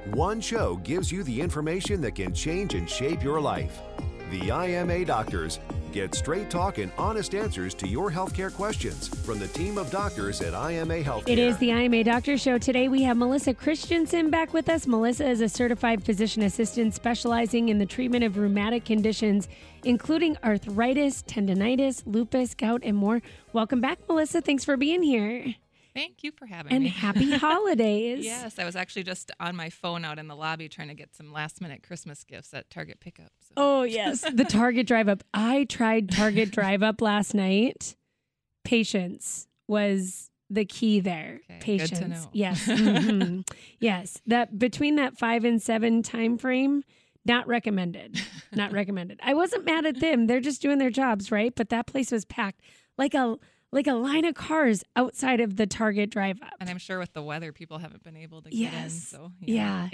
One show gives you the information that can change and shape your life. The IMA Doctors get straight talk and honest answers to your healthcare questions from the team of doctors at IMA Healthcare. It is the IMA Doctor Show. Today we have Melissa Christensen back with us. Melissa is a certified physician assistant specializing in the treatment of rheumatic conditions, including arthritis, tendonitis, lupus, gout, and more. Welcome back, Melissa. Thanks for being here. Thank you for having And me. happy holidays. Yes, I was actually just on my phone out in the lobby trying to get some last-minute Christmas gifts at Target pickup. So. Oh, yes. The Target Drive Up. I tried Target Drive Up last night. Patience was the key there. Okay, Patience. good to know. Yes. Mm-hmm. Yes. That between that 5 and 7 time frame, not recommended. Not recommended. I wasn't mad at them. They're just doing their jobs, right? But that place was packed like a line of cars outside of the Target Drive Up. And I'm sure with the weather, people haven't been able to get in. So Yeah.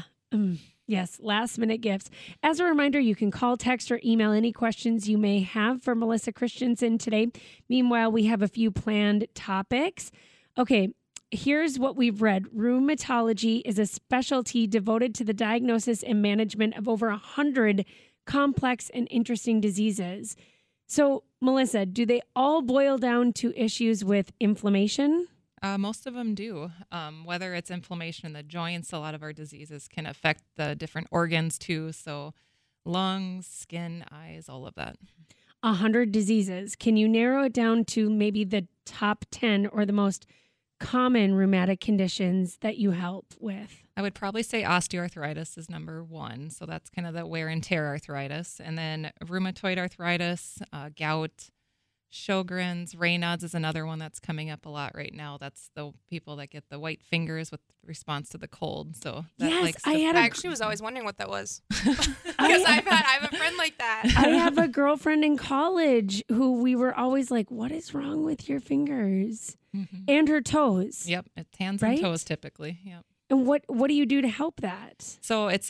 Yes, last minute gifts. As a reminder, you can call, text, or email any questions you may have for Melissa Christensen today. Meanwhile, we have a few planned topics. Okay, here's what we've read. Rheumatology is a specialty devoted to the diagnosis and management of over 100 complex and interesting diseases. So, Melissa, do they all boil down to issues with inflammation? most of them do. Whether it's inflammation in the joints, a lot of our diseases can affect the different organs too. So lungs, skin, eyes, all of that. 100 diseases. Can you narrow it down to maybe the top 10 or the most common rheumatic conditions that you help with? I would probably say osteoarthritis is number one. So that's kind of the wear and tear arthritis. And then rheumatoid arthritis, gout, Sjogren's, Raynaud's is another one that's coming up a lot right now. That's the people that get the white fingers with response to the cold. So that Yes, I actually was always wondering what that was. Because I have a friend like that. I have a girlfriend in college who we were always like, what is wrong with your fingers and her toes? Yep, it's hands Right? and toes typically. Yep. And what do you do to help that? So it's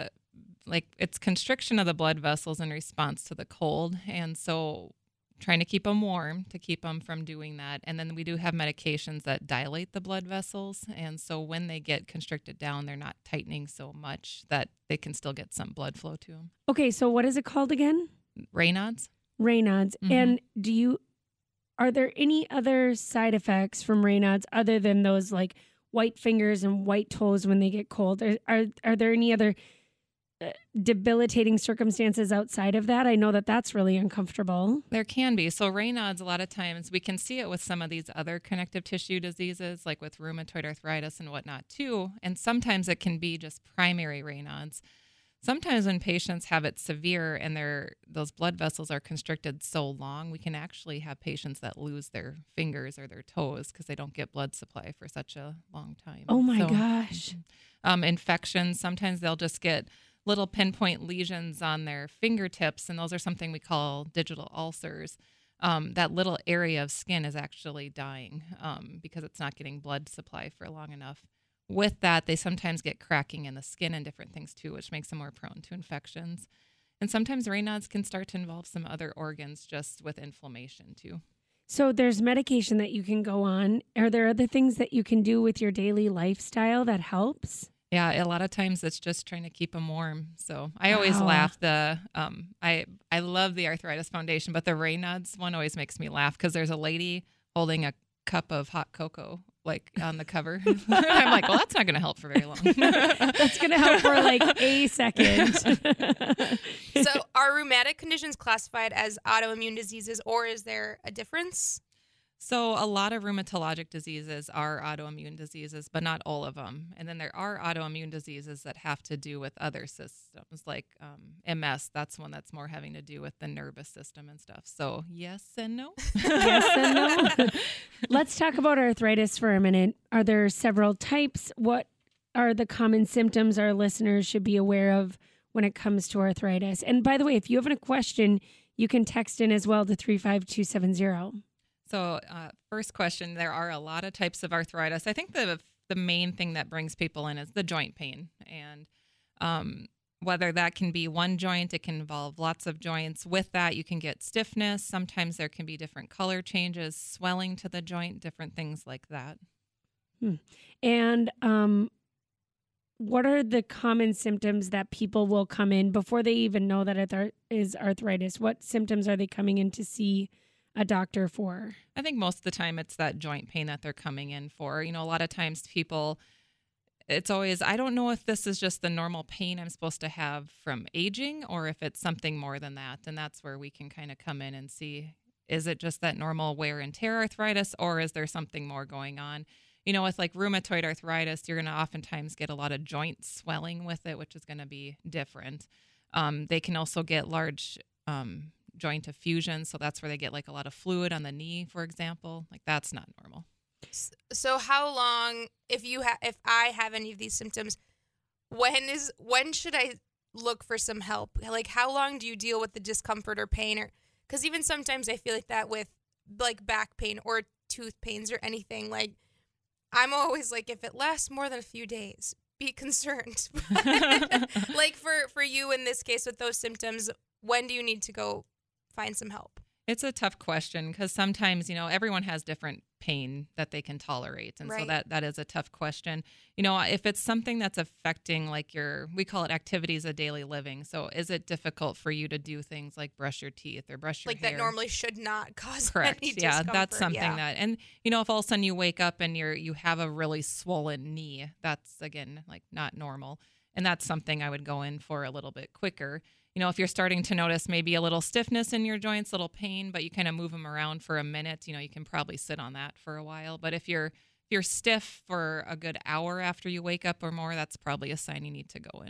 it's constriction of the blood vessels in response to the cold, and so trying to keep them warm to keep them from doing that. And then we do have medications that dilate the blood vessels, and so when they get constricted down, they're not tightening so much that they can still get some blood flow to them. Okay, so what is it called again? Raynaud's. Raynaud's. And are there any other side effects from Raynaud's other than those like white fingers and white toes when they get cold? Are there any other debilitating circumstances outside of that? I know that that's really uncomfortable. There can be. So Raynaud's, a lot of times we can see it with some of these other connective tissue diseases, like with rheumatoid arthritis and whatnot too. And sometimes it can be just primary Raynaud's. Sometimes when patients have it severe and those blood vessels are constricted so long, we can actually have patients that lose their fingers or their toes because they don't get blood supply for such a long time. Oh my gosh. Infections, sometimes they'll just get little pinpoint lesions on their fingertips, and those are something we call digital ulcers. That little area of skin is actually dying because it's not getting blood supply for long enough. With that, they sometimes get cracking in the skin and different things too, which makes them more prone to infections. And sometimes Raynaud's can start to involve some other organs just with inflammation too. So there's medication that you can go on. Are there other things that you can do with your daily lifestyle that helps? Yeah, a lot of times it's just trying to keep them warm. So I always laugh. I love the Arthritis Foundation, but the Raynaud's one always makes me laugh because there's a lady holding a cup of hot cocoa like on the cover. I'm like, well, that's not going to help for very long. That's going to help for like a second. So are rheumatic conditions classified as autoimmune diseases, or is there a difference? So a lot of rheumatologic diseases are autoimmune diseases, but not all of them. And then there are autoimmune diseases that have to do with other systems, like MS. That's one that's more having to do with the nervous system and stuff. So yes and no. Yes and no. Let's talk about arthritis for a minute. Are there several types? What are the common symptoms our listeners should be aware of when it comes to arthritis? And by the way, if you have a question, you can text in as well to 35270. So first question, there are a lot of types of arthritis. I think the main thing that brings people in is the joint pain. And whether that can be one joint, it can involve lots of joints. With that, you can get stiffness. Sometimes there can be different color changes, swelling to the joint, different things like that. And what are the common symptoms that people will come in before they even know that it is arthritis? What symptoms are they coming in to see a doctor for? I think most of the time it's that joint pain that they're coming in for. A lot of times people, it's always, I don't know if this is just the normal pain I'm supposed to have from aging or if it's something more than that. And that's where we can kind of come in and see, is it just that normal wear and tear arthritis, or is there something more going on? With like rheumatoid arthritis, you're going to oftentimes get a lot of joint swelling with it, which is going to be different. They can also get large joint effusion. So that's where they get like a lot of fluid on the knee, for example. Like that's not normal. So how long, if I have any of these symptoms, when should I look for some help? Like how long do you deal with the discomfort or pain? Or because even sometimes I feel like that with like back pain or tooth pains or anything. Like I'm always like, if it lasts more than a few days, be concerned. Like for you in this case with those symptoms, when do you need to go find some help? It's a tough question because sometimes, everyone has different pain that they can tolerate. And so that is a tough question. If it's something that's affecting like we call it activities of daily living. So is it difficult for you to do things like brush your teeth or brush your hair? Like that normally should not cause Correct. any Yeah, discomfort. that's something that, and if all of a sudden you wake up and you have a really swollen knee, that's again, like not normal. And that's something I would go in for a little bit quicker. If you're starting to notice maybe a little stiffness in your joints, little pain, but you kind of move them around for a minute, you can probably sit on that for a while. But if you're stiff for a good hour after you wake up or more, that's probably a sign you need to go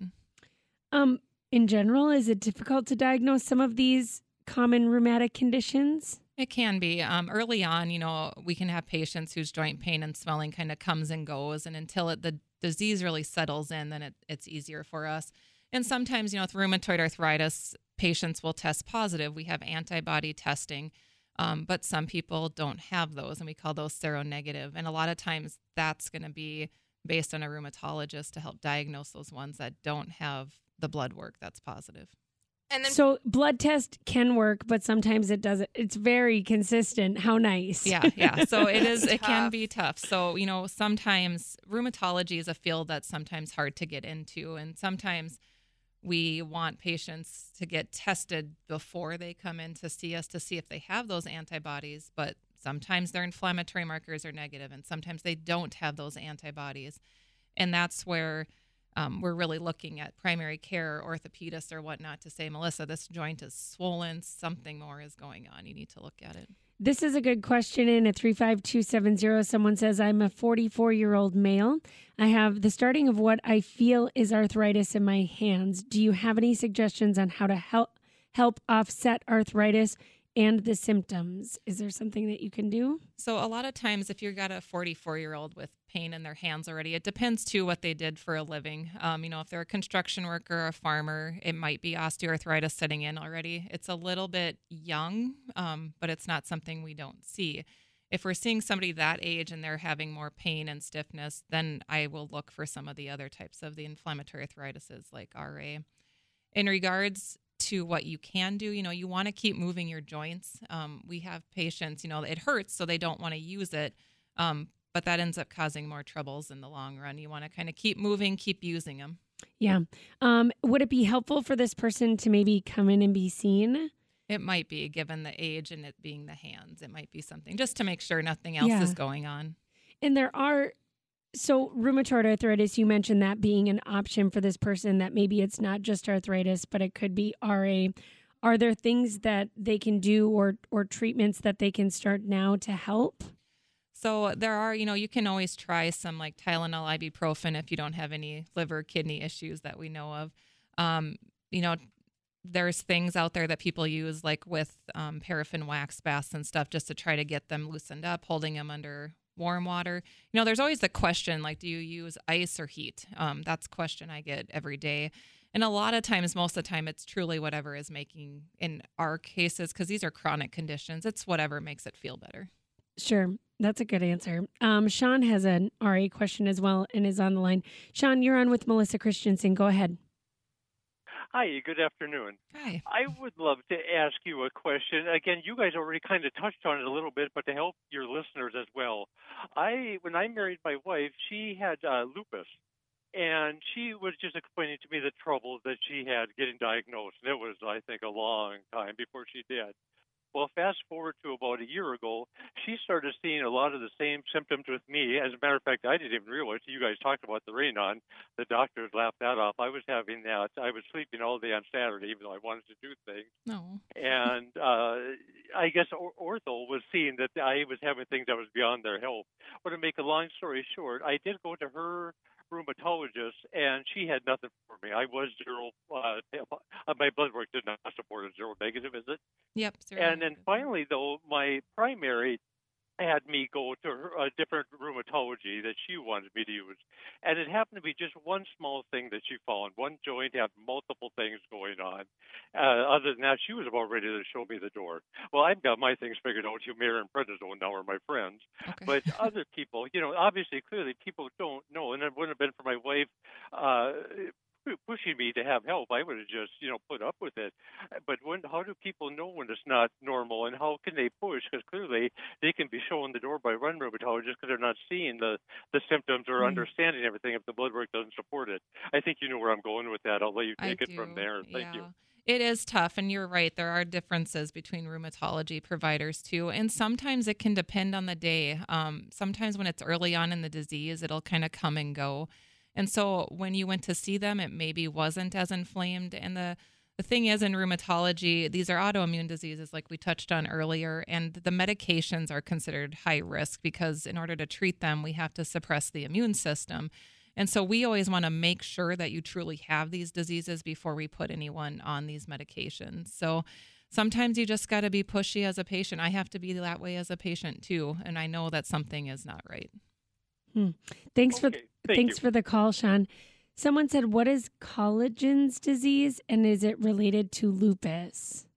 in. In general, is it difficult to diagnose some of these common rheumatic conditions? It can be. Early on, we can have patients whose joint pain and swelling kind of comes and goes. And until the disease really settles in, then it's easier for us. And sometimes, with rheumatoid arthritis, patients will test positive. We have antibody testing, but some people don't have those, and we call those seronegative. And a lot of times that's going to be based on a rheumatologist to help diagnose those ones that don't have the blood work that's positive. And then, so blood test can work, but sometimes it doesn't. It's very consistent. How nice. Yeah. So it is. It tough. can be tough. So, sometimes rheumatology is a field that's sometimes hard to get into. And sometimes we want patients to get tested before they come in to see us to see if they have those antibodies. But sometimes their inflammatory markers are negative, and sometimes they don't have those antibodies. And that's where we're really looking at primary care, orthopedists or whatnot to say, Melissa, this joint is swollen. Something more is going on. You need to look at it. This is a good question in at 35270. Someone says, I'm a 44-year-old male. I have the starting of what I feel is arthritis in my hands. Do you have any suggestions on how to help offset arthritis and the symptoms? Is there something that you can do? So a lot of times if you've got a 44-year-old with pain in their hands already, it depends too what they did for a living. If they're a construction worker or a farmer, it might be osteoarthritis setting in already. It's a little bit young, but it's not something we don't see. If we're seeing somebody that age and they're having more pain and stiffness, then I will look for some of the other types of the inflammatory arthritises like RA. In regards to what you can do, you want to keep moving your joints. We have patients, it hurts, so they don't want to use it. But that ends up causing more troubles in the long run. You want to kind of keep moving, keep using them. Yeah. Would it be helpful for this person to maybe come in and be seen? It might be, given the age and it being the hands. It might be something just to make sure nothing else is going on. And so rheumatoid arthritis, you mentioned that being an option for this person, that maybe it's not just arthritis, but it could be RA. Are there things that they can do or treatments that they can start now to help? So there are, you can always try some like Tylenol, ibuprofen if you don't have any liver, kidney issues that we know of. There's things out there that people use like with paraffin wax baths and stuff just to try to get them loosened up, holding them under warm water. There's always the question, like, do you use ice or heat? That's a question I get every day. And a lot of times, most of the time, it's truly whatever is making, in our cases, because these are chronic conditions, it's whatever makes it feel better. Sure. That's a good answer. Sean has an RA question as well and is on the line. Sean, you're on with Melissa Christensen. Go ahead. Hi, good afternoon. Hi. I would love to ask you a question. Again, you guys already kind of touched on it a little bit, but to help your listeners as well. When I married my wife, she had lupus. And she was just explaining to me the troubles that she had getting diagnosed. And it was, I think, a long time before she did. Well, fast forward to about a year ago, she started seeing a lot of the same symptoms with me. As a matter of fact, I didn't even realize. You guys talked about the Raynon. The doctors laughed that off. I was having that. I was sleeping all day on Saturday, even though I wanted to do things. No. And I guess ortho was seeing that I was having things that was beyond their help. But to make a long story short, I did go to her rheumatologist, and she had nothing for me. I was zero. My blood work did not support a zero negative, is it? Yep. And then finally, though, my primary had me go to a different rheumatology that she wanted me to use. And it happened to be just one small thing that she found. One joint had multiple things going on. Other than that, she was about ready to show me the door. Well, I've got my things figured out. Humira and prednisone now are my friends. Okay. But other people, obviously, clearly, people don't know. And it wouldn't have been for my wife pushing me to have help, I would have just, put up with it. But how do people know when it's not normal, and how can they push? Because clearly they can be shown the door by one rheumatologist because they're not seeing the symptoms or understanding everything if the blood work doesn't support it. I think you know where I'm going with that. I'll let you take it from there. Thank you. It is tough, and you're right. There are differences between rheumatology providers, too, and sometimes it can depend on the day. Sometimes when it's early on in the disease, it'll kind of come and go. And so when you went to see them, it maybe wasn't as inflamed. And the thing is, in rheumatology, these are autoimmune diseases like we touched on earlier, and the medications are considered high risk because in order to treat them, we have to suppress the immune system. And so we always want to make sure that you truly have these diseases before we put anyone on these medications. So sometimes you just got to be pushy as a patient. I have to be that way as a patient too, and I know that something is not right. Thanks for the call, Sean. Someone said, what is Collegen's disease, and is it related to lupus?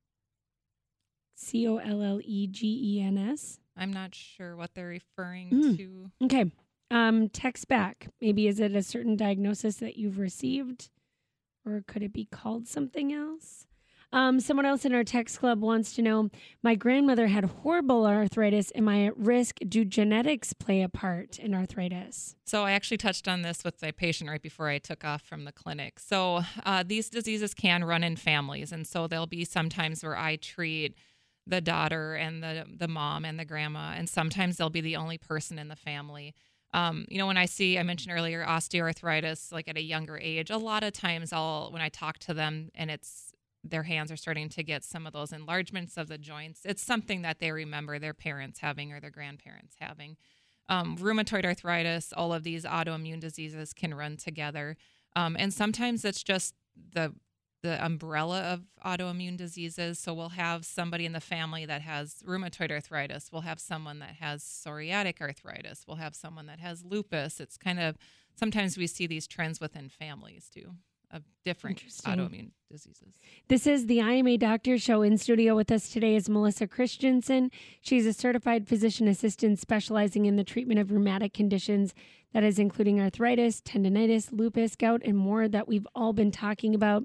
Collegens? I'm not sure what they're referring to. Okay. Text back. Maybe is it a certain diagnosis that you've received, or could it be called something else? Someone else in our text club wants to know, my grandmother had horrible arthritis. Am I at risk? Do genetics play a part in arthritis? So I actually touched on this with my patient right before I took off from the clinic. So these diseases can run in families. And so there'll be sometimes where I treat the daughter and the mom and the grandma, and sometimes they'll be the only person in the family. When I mentioned earlier, osteoarthritis, like at a younger age, a lot of times when I talk to them and their hands are starting to get some of those enlargements of the joints, it's something that they remember their parents having or their grandparents having. Rheumatoid arthritis, all of these autoimmune diseases can run together. And sometimes it's just the umbrella of autoimmune diseases. So we'll have somebody in the family that has rheumatoid arthritis. We'll have someone that has psoriatic arthritis. We'll have someone that has lupus. It's kind of, sometimes we see these trends within families too, of different autoimmune diseases. This is the IMA Doctor Show. In studio with us today is Melissa Christensen. She's a certified physician assistant specializing in the treatment of rheumatic conditions, that is including arthritis, tendinitis, lupus, gout, and more that we've all been talking about.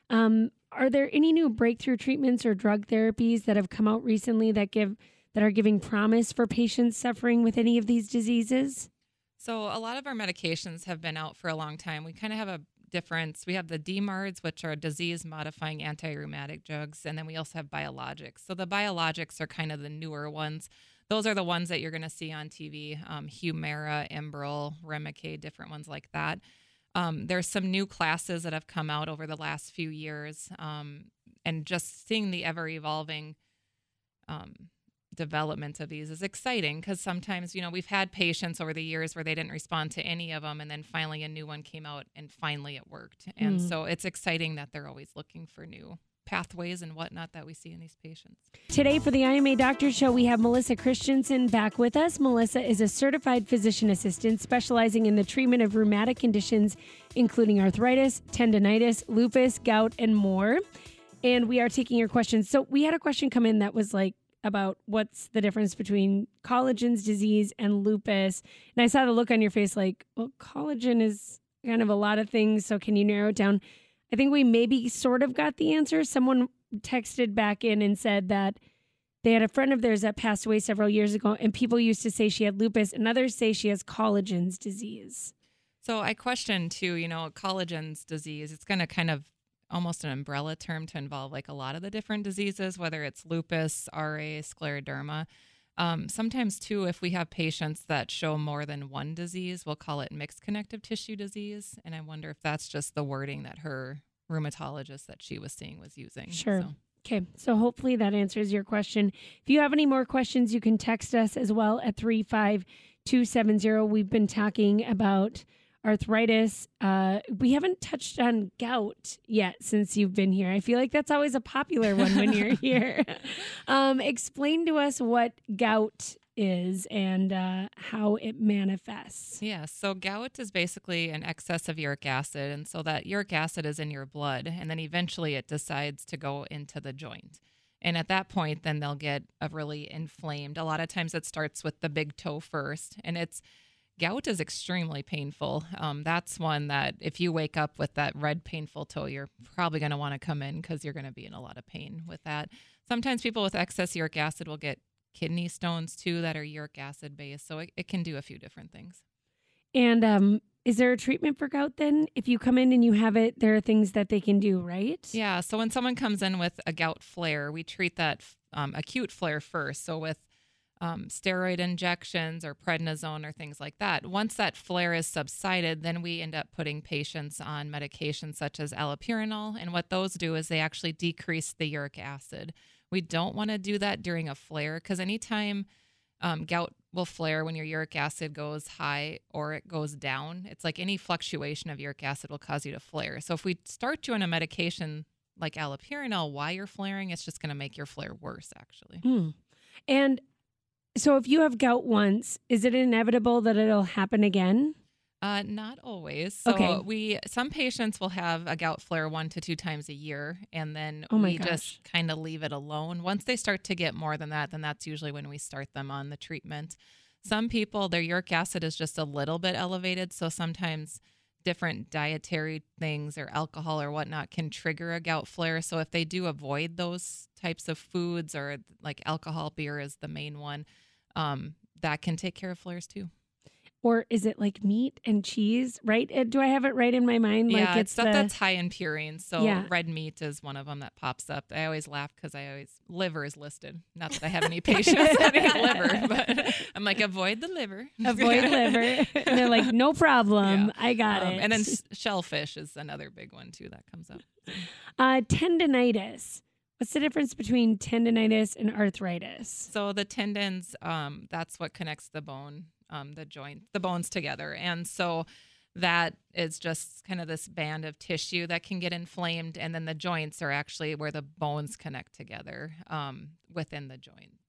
Are there any new breakthrough treatments or drug therapies that have come out recently that are giving promise for patients suffering with any of these diseases? So a lot of our medications have been out for a long time. We kind of have a difference. We have the DMARDs, which are disease-modifying anti-rheumatic drugs, and then we also have biologics. So the biologics are kind of the newer ones. Those are the ones that you're going to see on TV, Humira, Enbrel, Remicade, different ones like that. There's some new classes that have come out over the last few years, and just seeing the ever-evolving development of these is exciting because sometimes, we've had patients over the years where they didn't respond to any of them, and then finally a new one came out and finally it worked. And so it's exciting that they're always looking for new pathways and whatnot that we see in these patients. Today for the IMA Doctor Show, we have Melissa Christensen back with us. Melissa is a certified physician assistant specializing in the treatment of rheumatic conditions, including arthritis, tendinitis, lupus, gout, and more. And we are taking your questions. So we had a question come in that was like, about what's the difference between Collegen's disease and lupus. And I saw the look on your face like, well, collagen is kind of a lot of things, so can you narrow it down? I think we maybe sort of got the answer. Someone texted back in and said that they had a friend of theirs that passed away several years ago, and people used to say she had lupus, and others say she has Collegen's disease. So I question too, collagen's disease, it's going to kind of almost an umbrella term to involve like a lot of the different diseases, whether it's lupus, RA, scleroderma. Sometimes too, if we have patients that show more than one disease, we'll call it mixed connective tissue disease. And I wonder if that's just the wording that her rheumatologist that she was seeing was using. Sure. So. Okay, so hopefully that answers your question. If you have any more questions, you can text us as well at 35270. We've been talking about arthritis. We haven't touched on gout yet since you've been here. I feel like that's always a popular one when you're here. Explain to us what gout is and how it manifests. Yeah, so gout is basically an excess of uric acid, and so that uric acid is in your blood, and then eventually it decides to go into the joint. And at that point, then they'll get really inflamed. A lot of times it starts with the big toe first, and gout is extremely painful. That's one that if you wake up with that red painful toe, you're probably going to want to come in because you're going to be in a lot of pain with that. Sometimes people with excess uric acid will get kidney stones too that are uric acid based. So it can do a few different things. And is there a treatment for gout then? If you come in and you have it, there are things that they can do, right? Yeah. So when someone comes in with a gout flare, we treat that acute flare first. So with steroid injections or prednisone or things like that. Once that flare is subsided, then we end up putting patients on medications such as allopurinol. And what those do is they actually decrease the uric acid. We don't want to do that during a flare because anytime gout will flare when your uric acid goes high or it goes down, it's like any fluctuation of uric acid will cause you to flare. So if we start you on a medication like allopurinol while you're flaring, it's just going to make your flare worse, actually. And so if you have gout once, is it inevitable that it'll happen again? Not always. So okay. Some patients will have a gout flare 1 to 2 times a year, and then just kind of leave it alone. Once they start to get more than that, then that's usually when we start them on the treatment. Some people, their uric acid is just a little bit elevated, so sometimes different dietary things or alcohol or whatnot can trigger a gout flare. So if they do avoid those types of foods or like alcohol, beer is the main one, that can take care of flares too. Or is it like meat and cheese, right? Do I have it right in my mind? Yeah, like it's stuff that's high in purines. So red meat is one of them that pops up. I always laugh because liver is listed. Not that I have any patients that eat liver, but I'm like, avoid the liver. Avoid liver. And they're like, no problem. Yeah. I got it. And then shellfish is another big one too that comes up. Tendinitis. What's the difference between tendinitis and arthritis? So the tendons, that's what connects the bone, the joint, the bones together. And so that is just kind of this band of tissue that can get inflamed. And then the joints are actually where the bones connect together within the joints.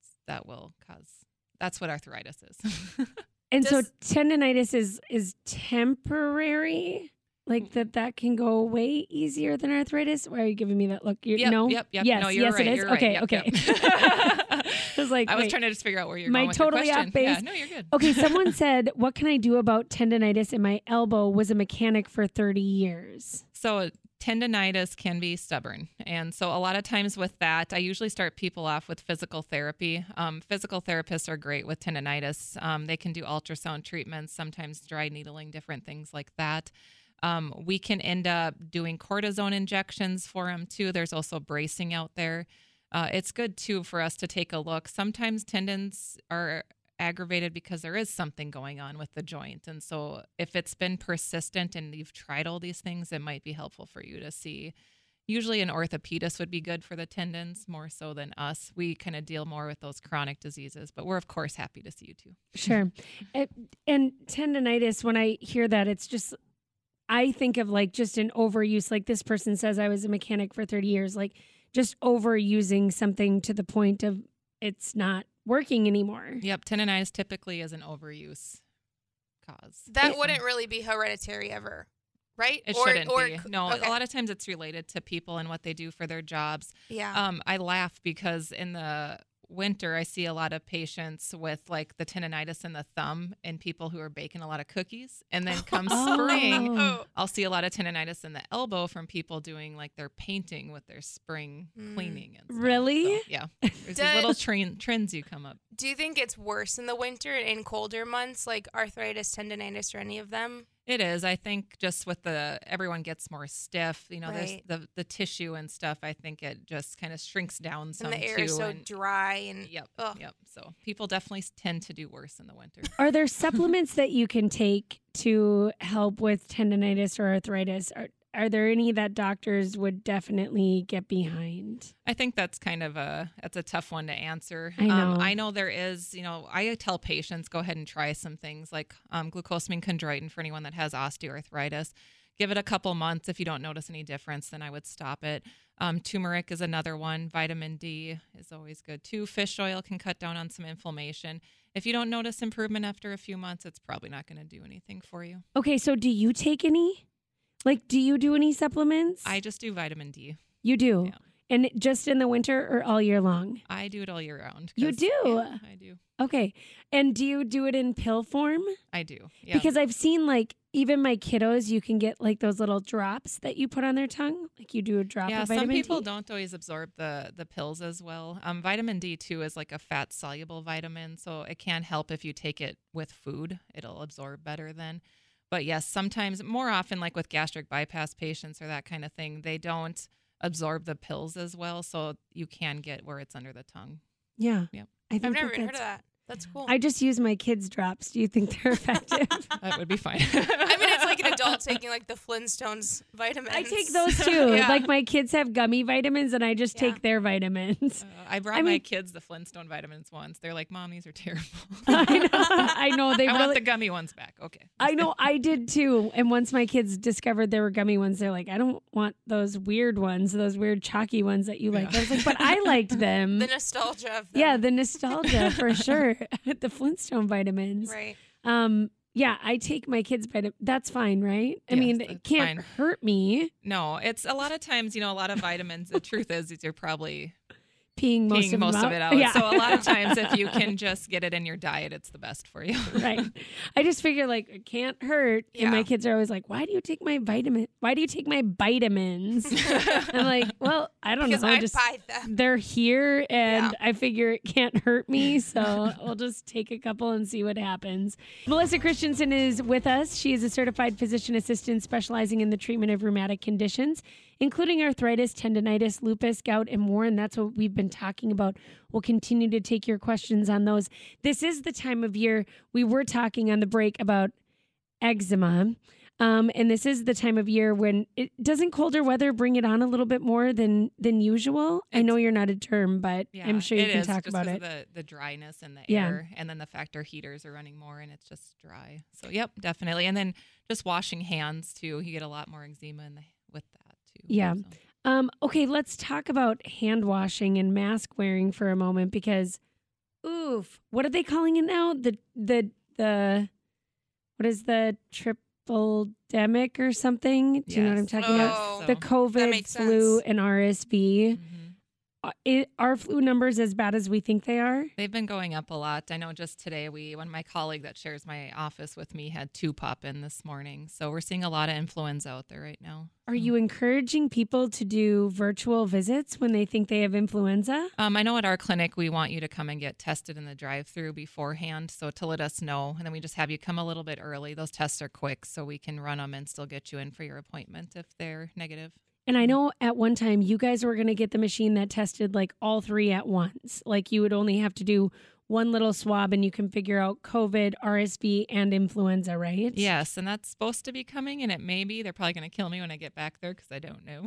That's what arthritis is. And so tendinitis is temporary? Like that can go away easier than arthritis? Why are you giving me that look? No? Yep. Yes, no, you're right. It is. You're right. Okay, yep, okay. Yep. I was trying to just figure out where you're going with totally your question. off base? Yeah, no, you're good. Okay, someone said, what can I do about tendinitis in my elbow? Was a mechanic for 30 years. So tendinitis can be stubborn. And so a lot of times with that, I usually start people off with physical therapy. Physical therapists are great with tendinitis. They can do ultrasound treatments, sometimes dry needling, different things like that. We can end up doing cortisone injections for them too. There's also bracing out there. It's good too for us to take a look. Sometimes tendons are aggravated because there is something going on with the joint. And so if it's been persistent and you've tried all these things, it might be helpful for you to see. Usually an orthopedist would be good for the tendons more so than us. We kind of deal more with those chronic diseases, but we're of course happy to see you too. Sure. And tendinitis, when I hear that, it's just, I think of like just an overuse. Like this person says, I was a mechanic for 30 years, like just overusing something to the point of it's not working anymore. Yep. Tendinitis typically is an overuse cause. That wouldn't really be hereditary ever, right? It shouldn't be. No, okay. A lot of times it's related to people and what they do for their jobs. Yeah. I laugh because in the winter, I see a lot of patients with like the tendinitis in the thumb and people who are baking a lot of cookies. And then come spring, I'll see a lot of tendinitis in the elbow from people doing like their painting with their spring cleaning. And stuff. Really? So, yeah. There's these little trends you come up. Do you think it's worse in the winter and in colder months, like arthritis, tendinitis, or any of them? It is. I think just with everyone gets more stiff, Right. there's the tissue and stuff. I think it just kind of shrinks down some And the air too. is so dry and Yep. ugh. Yep. So people definitely tend to do worse in the winter. Are there supplements that you can take to help with tendonitis or arthritis? Are there any that doctors would definitely get behind? I think that's that's a tough one to answer. I know. I know there is, I tell patients go ahead and try some things like glucosamine chondroitin for anyone that has osteoarthritis. Give it a couple months. If you don't notice any difference, then I would stop it. Turmeric is another one. Vitamin D is always good too. Fish oil can cut down on some inflammation. If you don't notice improvement after a few months, it's probably not going to do anything for you. Okay, so do you take any? Like, do you do any supplements? I just do vitamin D. You do? Yeah. And just in the winter or all year long? I do it all year round. You 'cause- do? Yeah, I do. Okay. And do you do it in pill form? I do. Yeah. Because I've seen, like, even my kiddos, you can get, like, those little drops that you put on their tongue. Like, you do a drop Yeah, of some vitamin people D. don't always absorb the pills as well. Vitamin D too is like a fat soluble vitamin, so it can help if you take it with food. It'll absorb better then. But yes, sometimes, more often, like with gastric bypass patients or that kind of thing, they don't absorb the pills as well, so you can get where it's under the tongue. Yeah. Yep. I think I've never even heard that's- of that. That's cool. I just use my kids' drops. Do you think they're effective? That would be fine. I mean, it's like an adult taking like the Flintstones vitamins. I take those too. Yeah. Like, my kids have gummy vitamins, and I just Yeah. take their vitamins. I brought I my mean- kids the Flintstone vitamins once. They're like, Mom, these are terrible. I know they I want really. the gummy ones back. Okay. I know I did too. And once my kids discovered there were gummy ones, they're like, I don't want those weird ones, those weird chalky ones that you like. Yeah. I was like, but I liked them. The nostalgia of them. Yeah, the nostalgia for sure. The Flintstone vitamins. Right. Yeah, I take my kids' vitamins. That's fine, right? I Yes, mean, that's it can't fine. hurt me No, it's a lot of times, a lot of vitamins. The truth is you're probably peeing most peeing of most them of out. it out. Yeah. So a lot of times, if you can just get it in your diet, it's the best for you. Right. I just figure like it can't hurt. And my Yeah. kids are always like, why do you take my vitamin? Why do you take my vitamins? I'm like, well, I don't Because know. I Just buy them. they're here and Yeah. I figure it can't hurt me. So we'll just take a couple and see what happens. Melissa Christensen is with us. She is a certified physician assistant specializing in the treatment of rheumatic conditions, including arthritis, tendonitis, lupus, gout, and more. And that's what we've been talking about. We'll continue to take your questions on those. This is the time of year we were talking on the break about eczema. And this is the time of year when it doesn't colder weather bring it on a little bit more than usual. I know you're not a derm, but Yeah, I'm sure you it can is, talk just about 'cause it. of the dryness in the Yeah. air, and then the fact our heaters are running more, and it's just dry. So, yep, definitely. And then just washing hands too. You get a lot more eczema with that too. Yeah. So. Okay, let's talk about hand washing and mask wearing for a moment because, oof, what are they calling it now? The what is the triple-demic or something? Do you know what I'm Yes. talking about? Oh, The So- that COVID, makes flu, sense. and RSV. Mhm. Are flu numbers as bad as we think they are? They've been going up a lot. I know just today, my colleague that shares my office with me had 2 pop in this morning. So we're seeing a lot of influenza out there right now. Are you encouraging people to do virtual visits when they think they have influenza? I know at our clinic, we want you to come and get tested in the drive-through beforehand. So to let us know, and then we just have you come a little bit early. Those tests are quick, so we can run them and still get you in for your appointment if they're negative. And I know at one time you guys were going to get the machine that tested like all 3 at once. Like you would only have to do one little swab and you can figure out COVID, RSV, and influenza, right? Yes, and that's supposed to be coming, and it may be. They're probably going to kill me when I get back there because I don't know.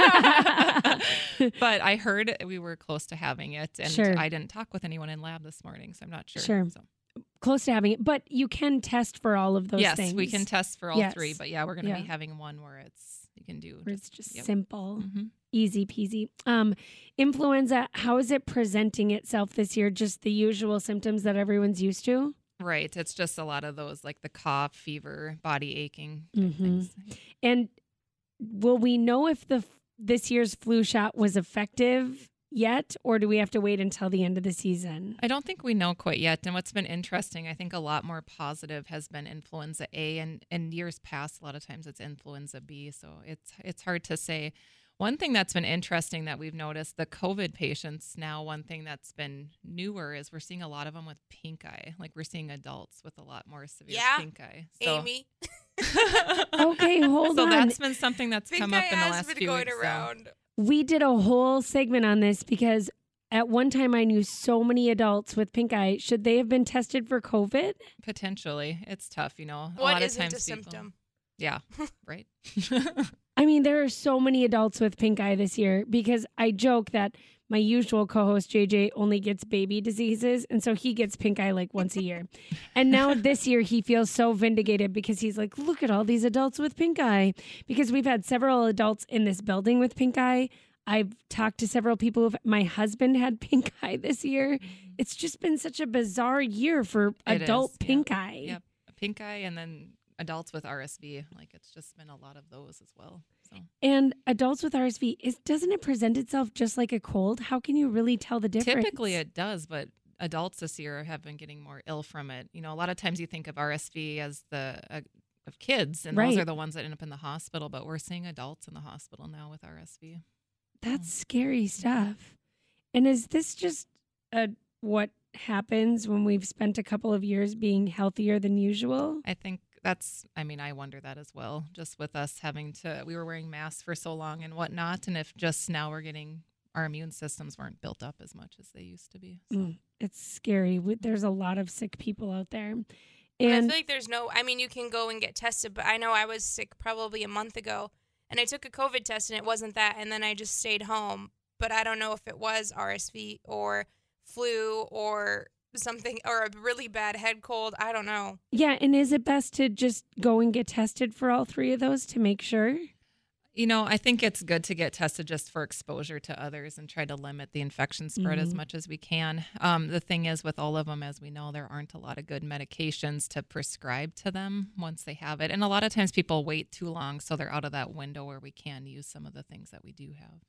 But I heard we were close to having it, and Sure. I didn't talk with anyone in lab this morning, so I'm not sure. Sure. So, Close to having it, but you can test for all of those yes, things. we can test for all Yes. 3, but yeah, we're going to Yeah. be having one where you can do. Where it's just Yep. simple, Mhm. easy peasy. Influenza, how is it presenting itself this year? Just the usual symptoms that everyone's used to? Right. It's just a lot of those, like the cough, fever, body aching type Mhm. things. And will we know if this year's flu shot was effective yet, or do we have to wait until the end of the season? I don't think we know quite yet. And what's been interesting, I think a lot more positive has been influenza A, and in years past, a lot of times it's influenza B. So it's hard to say. One thing that's been interesting that we've noticed, the COVID patients now, one thing that's been newer is we're seeing a lot of them with pink eye. Like we're seeing adults with a lot more severe Yeah. pink eye. So, Amy. Okay, hold So on. that's been something that's Pink come up eye in the has last been few going weeks. so- around. We did a whole segment on this because at one time I knew so many adults with pink eye. Should they have been tested for COVID? Potentially. It's tough, a What lot of isn't times a people- symptom? Yeah, right. I mean, there are so many adults with pink eye this year because I joke that my usual co-host JJ only gets baby diseases, and so he gets pink eye like once a year. And now this year he feels so vindicated because he's like, look at all these adults with pink eye. Because we've had several adults in this building with pink eye. I've talked to several people. My husband had pink eye this year. It's just been such a bizarre year for It adult is, yeah. pink eye. Yep. Pink eye and then adults with RSV. Like it's just been a lot of those as well. So And adults with RSV, doesn't it present itself just like a cold? How can you really tell the difference? typically it does, but adults this year have been getting more ill from it. A lot of times you think of RSV as of kids, and Right. those are the ones that end up in the hospital, but we're seeing adults in the hospital now with RSV. That's scary stuff. And is this just what happens when we've spent a couple of years being healthier than usual? I think I wonder that as well, just with us we were wearing masks for so long and whatnot. And if just now our immune systems weren't built up as much as they used to be. So. It's scary. There's a lot of sick people out there. And I And feel like you can go and get tested, but I know I was sick probably a month ago, and I took a COVID test, and it wasn't that, and then I just stayed home. But I don't know if it was RSV or flu or something, or a really bad head cold. I don't know. yeah, and is it best to just go and get tested for all three of those to make sure? I think it's good to get tested just for exposure to others and try to limit the infection spread as much as we can. The thing is, with all of them, as we know, there aren't a lot of good medications to prescribe to them once they have it. And a lot of times people wait too long, so they're out of that window where we can use some of the things that we do have.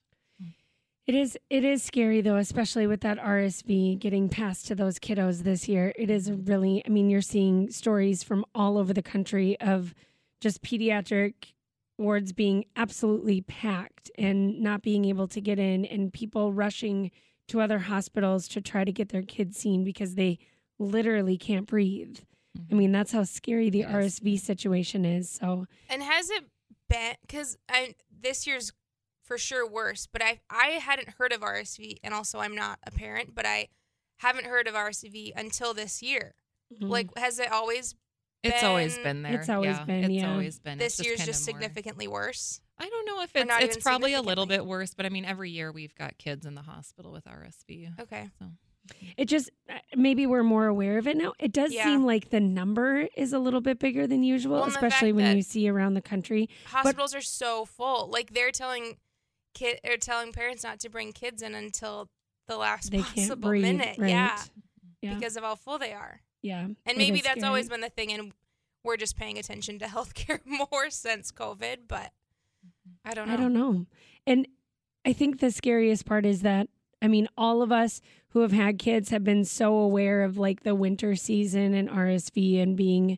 It is scary though, especially with that RSV getting passed to those kiddos this year. It is really, you're seeing stories from all over the country of just pediatric wards being absolutely packed and not being able to get in, and people rushing to other hospitals to try to get their kids seen because they literally can't breathe. That's how scary the RSV situation is. So, And has it been, because this year's for sure worse, but I hadn't heard of RSV, and also I'm not a parent, but I haven't heard of RSV until this year. Like, has it always It's always been there. It's always been, It's yeah. always been. this It's year's kinda just more- significantly worse? I don't know if Or not it's even probably a little significantly? bit worse, but every year we've got kids in the hospital with RSV. Okay. So it just, maybe we're more aware of it now. It does Yeah. seem like the number is a little bit bigger than usual, Well, and the especially fact when that you see around the country. Hospitals are so full. Like, they're telling parents not to bring kids in until the last They can't possible breathe, minute. right? Yeah, Yeah. because of how full they are. Yeah. And it maybe is that's scary. always been the thing, and we're just paying attention to healthcare more since COVID, but I don't know. I don't know. And I think the scariest part is that, all of us who have had kids have been so aware of like the winter season and RSV and being,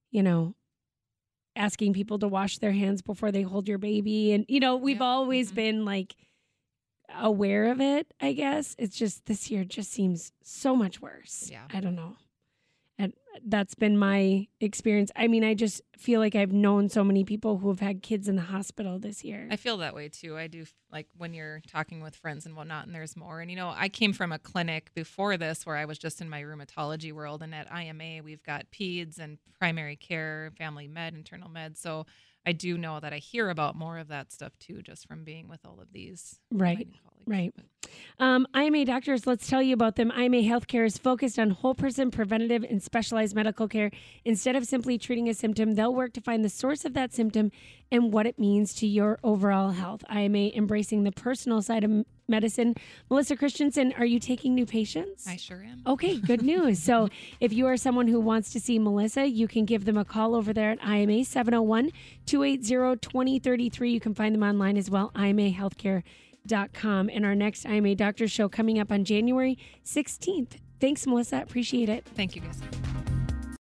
asking people to wash their hands before they hold your baby. And, we've Yep. always been like aware of it, I guess. It's just this year just seems so much worse. Yeah. I don't know. And that's been my experience. I just feel like I've known so many people who have had kids in the hospital this year. I feel that way too. I do, like when you're talking with friends and whatnot, and there's more. And I came from a clinic before this where I was just in my rheumatology world, and at IMA we've got peds and primary care, family med, internal med. So I do know that I hear about more of that stuff too, just from being with all of these. Right. colleagues. Right. IMA Doctors, let's tell you about them. IMA Healthcare is focused on whole person preventative and specialized medical care. Instead of simply treating a symptom, they'll work to find the source of that symptom and what it means to your overall health. IMA embracing the personal side of medicine. Melissa Christensen, are you taking new patients? I sure am. Okay, good news. So if you are someone who wants to see Melissa, you can give them a call over there at IMA 701-280-2033. You can find them online as well, imahealthcare.com. And our next IMA Doctor Show coming up on January 16th. Thanks, Melissa. Appreciate it. Thank you, guys.